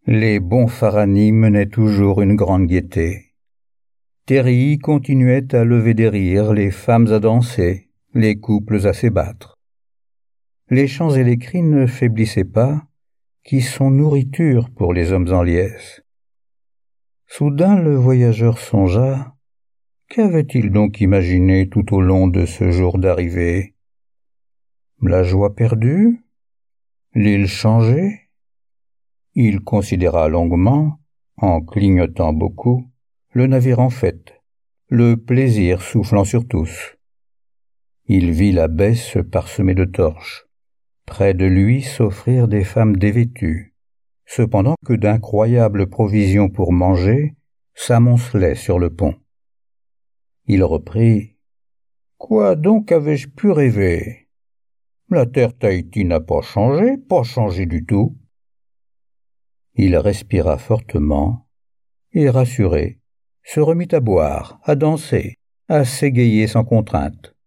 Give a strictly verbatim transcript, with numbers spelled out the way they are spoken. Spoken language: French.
Les bons Farani menaient toujours une grande gaieté. Terry continuait à lever des rires, les femmes à danser, les couples à s'ébattre. Les chants et les cris ne faiblissaient pas, qui sont nourriture pour les hommes en liesse. Soudain le voyageur songea, qu'avait-il donc imaginé tout au long de ce jour d'arrivée? La joie perdue? L'île changée? Il considéra longuement, en clignotant beaucoup, le navire en fête, le plaisir soufflant sur tous. Il vit la baie se parsemer de torches, près de lui s'offrir des femmes dévêtues, cependant que d'incroyables provisions pour manger s'amoncelaient sur le pont. Il reprit « Quoi donc avais-je pu rêver? La terre Tahiti n'a pas changé, pas changé du tout. » Il respira fortement et, rassuré, se remit à boire, à danser, à s'égayer sans contrainte.